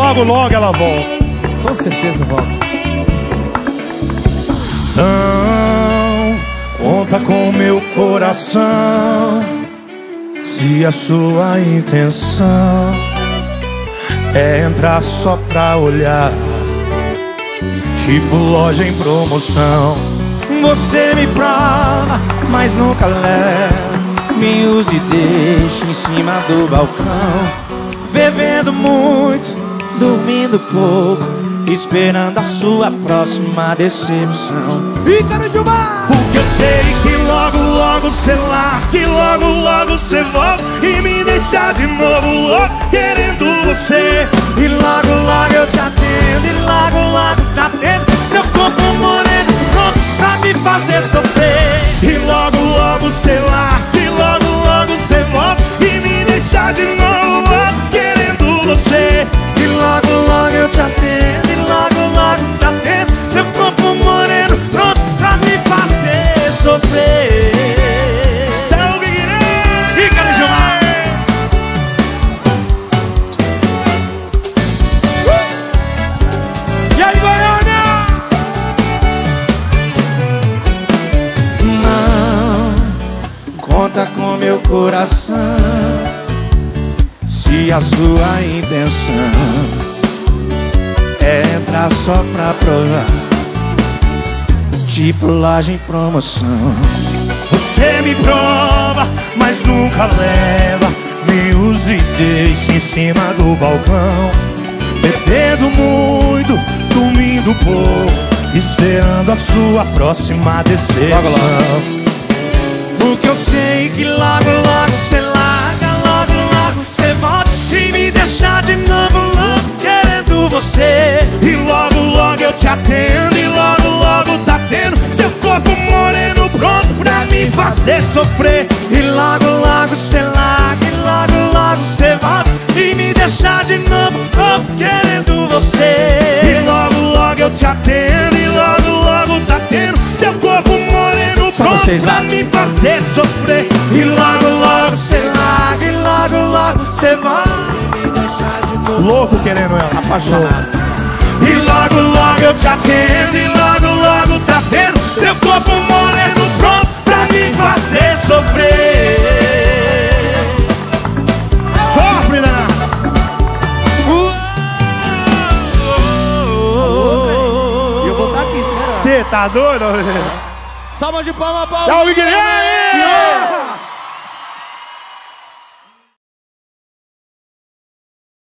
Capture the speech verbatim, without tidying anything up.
logo, logo ela volta. Com certeza volta. Não conta com meu coração, se a sua intenção é entrar só pra olhar, tipo loja em promoção. Você me prova, mas nunca leva. Me use e deixe em cima do balcão, bebendo muito, dormindo pouco, esperando a sua próxima decepção. E cara de mar! Porque eu sei que logo, logo cê larga, que logo, logo cê volta e me deixa de novo louco, querendo você. E logo, logo eu te atendo, e logo, logo tá dentro seu corpo moreno, pronto pra me fazer sofrer. E logo, logo cê larga, que logo, logo cê volta e me deixa de novo louco, querendo você. E logo, logo eu te atendo, e logo, logo tá dentro seu corpo moreno, pronto pra me fazer sofrer. Salve, Guilherme! E cara de mar! Uh! E aí, Goiânia? Não conta com meu coração, se a sua intenção é entrar só pra provar, tipo loja em promoção. Você me prova, mas nunca leva. Me use e deixe em cima do balcão, bebendo muito, dormindo pouco, esperando a sua próxima decepção. Logo, logo. Porque eu sei que logo, logo cê larga, logo, logo cê volta e me deixa de novo louco, querendo você. E logo, logo eu te atendo, e logo, logo tá tendo seu corpo moreno pronto pra me fazer sofrer. E logo, logo cê larga, e logo, logo cê volta e me deixa de novo louco, querendo você. E logo, logo eu te atendo, e logo, logo tá tendo seu corpo moreno pronto vocês, pra me fazer sofrer. E logo, logo cê larga, e logo, logo cê volta e me deixa de novo louco, querendo ela, apaixonado. E logo, logo eu te atendo, e logo, logo tá tendo seu corpo moreno pronto pra me fazer sofrer. Sofre, Dana! E eu vou estar aqui. Cê tá doido? Salva de palma, Paulo! Salve, Guilherme!